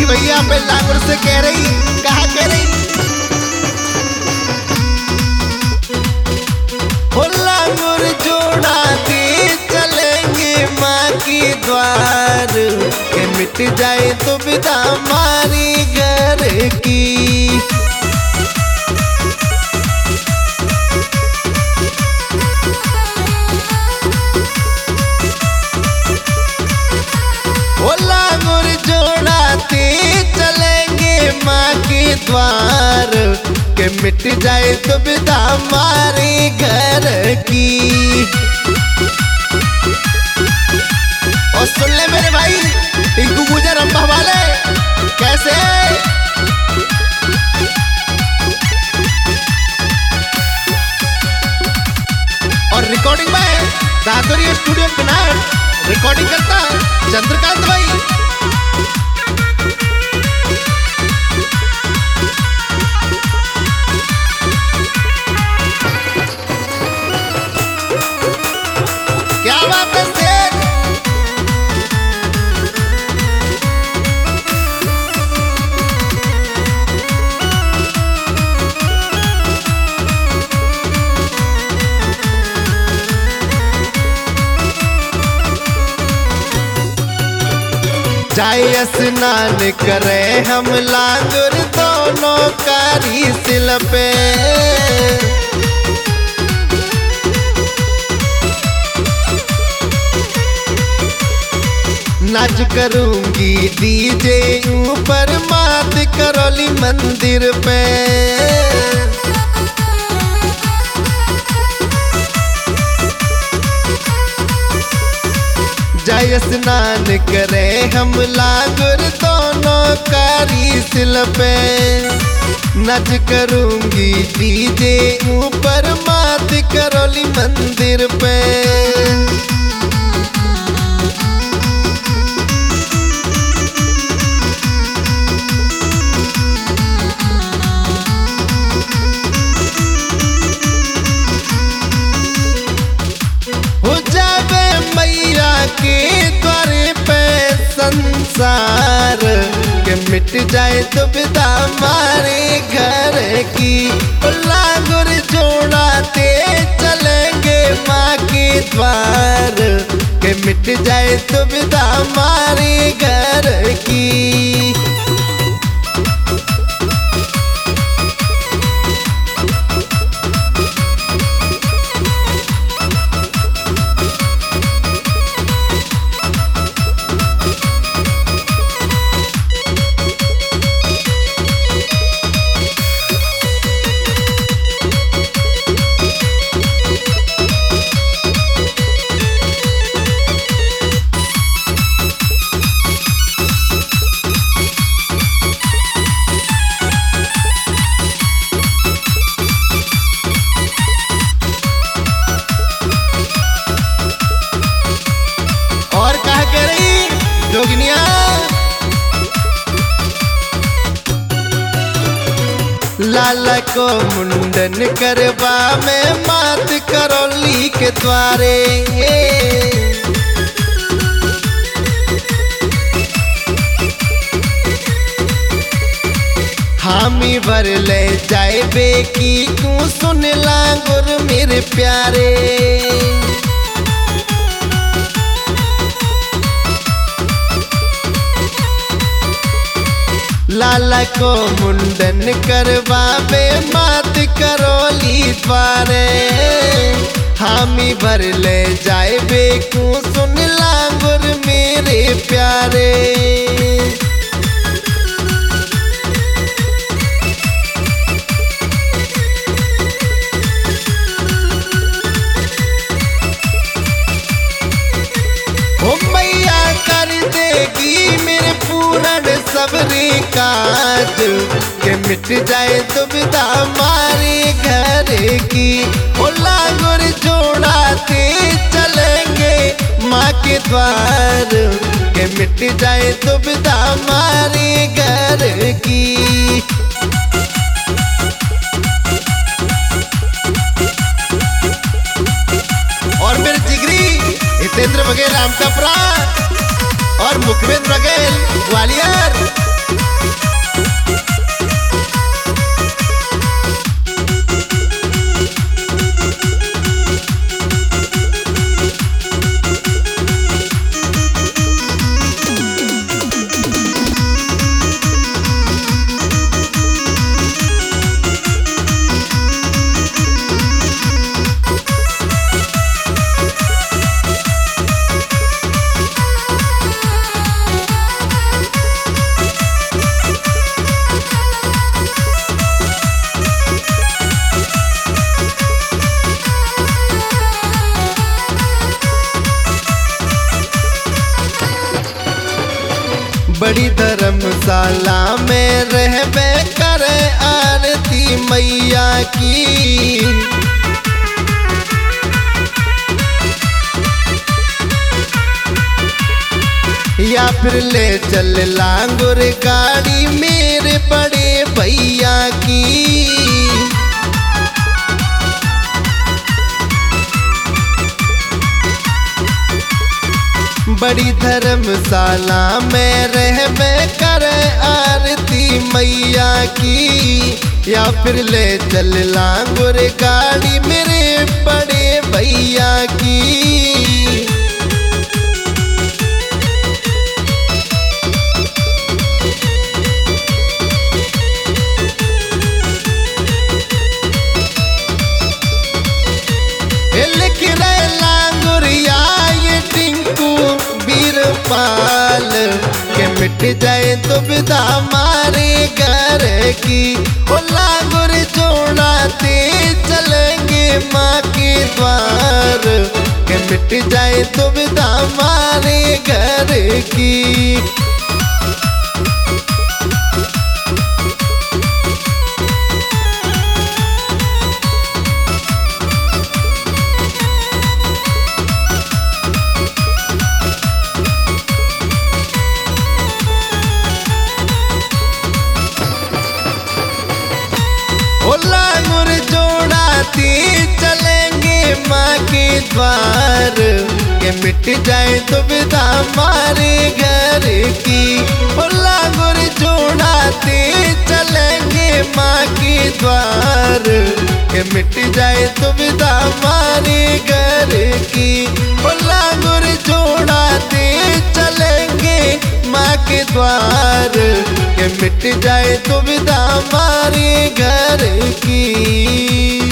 देखी भैया पे लांगुर से कह रही, कहा कह रही, हो लांगुर जोड़ाते चलेंगे माँ के द्वार, के मिट जाए तो विदा हमारी घर की। लांगुर जोड़ाते चलेंगे माँ के द्वार, के मिट जाए तो विदा हमारे घर की। और सुन ले मेरे भाई टिंकू गुजर अम्बा वाले कैसे, और रिकॉर्डिंग में दादरी स्टूडियो पिनार रिकॉर्डिंग करता चंद्रकांत भाई। क्या बात है शेर, जाए स्नान करे हम लांगुर दोनों कारी सिल पे, नाच करूंगी डीजे ऊपर मात करौली मंदिर पे। जाए स्नान करे हम लांगुर दोनों कारी सिल पे, नच करूंगी डीजे ऊपर मात करौली मंदिर पे। हो जावे मैया के द्वारे पे संसार, के मिट जाए तो विदा हमारे घर की। लांगुर जोड़ाते चलेंगे माँ के द्वार, के मिट जाए तो विदा हमारे घर की। जोगिनिया लाला को मुंडन करवा में मात करौली के द्वारे, हामी भर ले जाए बेकी तू सुन लांगुर मेरे प्यारे। लाला को मुंडन करवा में मात करौली द्वारे, हामी भर ले जाए बेकू सुन लांगुर मेरे प्यारे। ओ मैया कर देगी मेरे पूरन सबरी काज, के मिट जाए तो विदा हमारे घर की। ओ लांगुर जोड़ाते चलेंगे माँ के द्वार, के मिट जाए तो विदा हमारे घर की। और मेरे जिगरी हितेंद्र बघेल राम कपरा और मुखवेंद्र बघेल ग्वालियर धर्मशाला में रहबे करे आरती मैया की। या फिर ले चल लांगुर गाड़ी मेरे बड़े भैया की। बड़ी धर्मशाला में रहबे करे आरती मैया की। या फिर ले चल लांगुर गाड़ी मेरे बड़े भैया की। पाल के मिट जाए तो विदा हमारे घर की। ओ लांगुर जोड़ाते चलेंगे माँ के द्वार के मिट जाए तो विदा हमारे घर की। लांगुर जोड़ाते चलेंगे माँ के द्वार के मिट जाए तो विदा हमारे घर की। लांगुर जोड़ाते चलेंगे माँ के द्वार के मिट जाए तो विदा हमारे घर की। लांगुर जोड़ाते चलेंगे माँ के द्वार के मिट जाए तो विदा हमारे घर की।